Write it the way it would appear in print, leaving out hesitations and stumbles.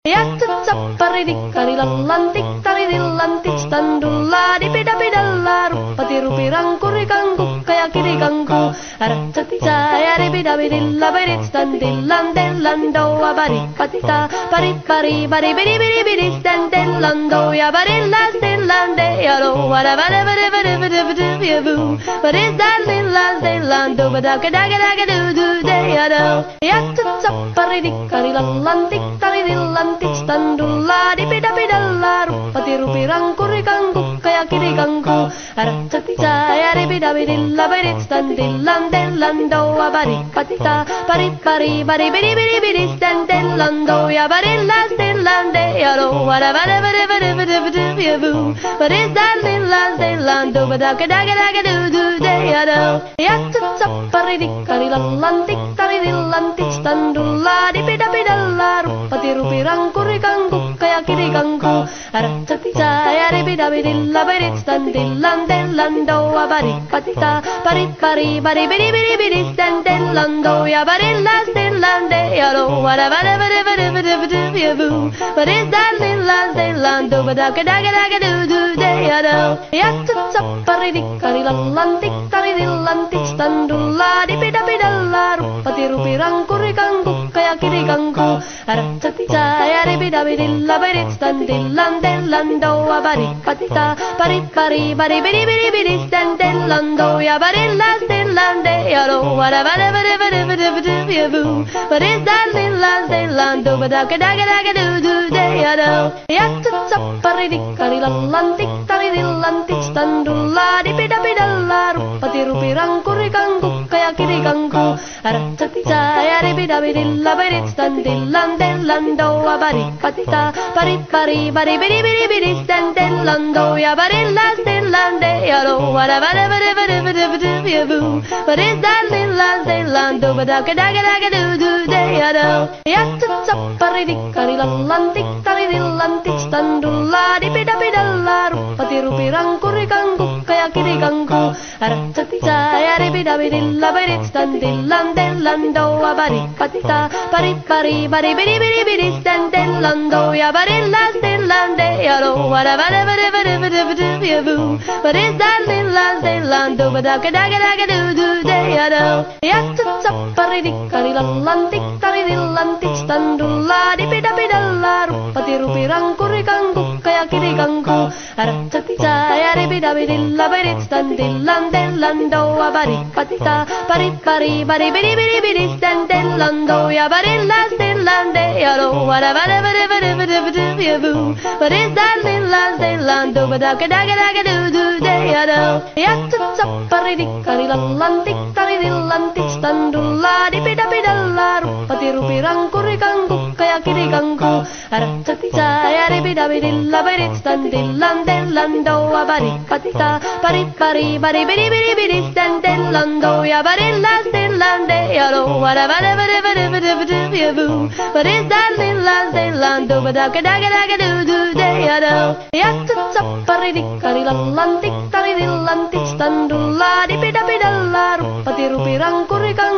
Ya cecap paridik karilantik taridilantik standula dipida-pidala rupati rupirang kurikangku kayak kiri kangku arah caya ribida-bidilla berit standilan delando abari patita parit pari bari bidi bidi bidi standelando ya barilla stilande yalo wada wada wada wada wada wada yabu barit dalilla stilando bada kada kada kada du de yado ya cecap paridik karilantik taridilantik standula dipida-pidala rupati rupirang kurikangku kayak kiri kangku arah caya ribida-bidilla berit standilan delando abari patita parit pari bari bidi bidi bidi standelando ya barilla stilande yalo wada wada wada wada wada wada yabu barit dalilla stilando bada kada kada kada du de yado ya cecap paridik karilantik taridilantik standula dipida-pidala rupati rupirang kurikangku kayak kiri kangku arah caya ribida-bidilla berit standilan delando abari patita parit pari bari bidi bidi bidi standelando ya barilla stilande yalo wada wada wada wada wada wada yabu barit dalilla stilando bada kada kada kada du de yado ya cecap paridik karilantik taridilantik standula dipida-pidala rupati rupirang kurikangku kayak kiri kangku arah caya ribida-bidilla berit standilan delando abari patita parit pari bari bidi bidi bidi standelando ya barilla stilande yalo wada wada wada wada wada wada yabu barit dalilla stilando bada kada kada kada du de yado ya cecap paridik karilantik taridilantik standula dipida-pidala rupati rupirang kurikangku kayak kiri kangku arah caya ribida-bidilla berit standilan delando abari patita parit pari bari bidi bidi bidi standelando ya barilla stilande yalo wada wada wada wada wada wada yabu barit dalilla stilando bada kada kada kada du de yado ya cecap paridik karilantik taridilantik standula dipida-pidala rupati rupirang kurikangku kayak kiri kangku arah caya ribida-bidilla berit standilan delando abari patita parit pari bari bidi bidi bidi standelando ya barilla stilande yalo wada wada wada wada wada wada yabu barit dalilla stilando bada kada kada kada du de yado ya cecap paridik karilantik taridilantik standula dipida-pidala rupati rupirang kurikangku kayak kiri kangku arah caya ribida-bidilla berit standilan delando abari patita parit pari bari bidi bidi bidi standelando ya barilla stilande yalo wada wada wada wada wada wada yabu barit dalilla stilando bada kada kada kada du de yado ya cecap paridik karilantik taridilantik standula dipida-pidala rupati rupirang kurikangku kayak kiri kangku arah caya ribida-bidilla berit standilan delando abari patita parit pari bari bidi bidi bidi standelando ya barilla stilande yalo wada wada wada wada wada wada yabu barit dalilla stilando bada kada kada kada du de yado ya cecap paridik karilantik taridilantik standula dipida-pidala rupati rupirang kurikang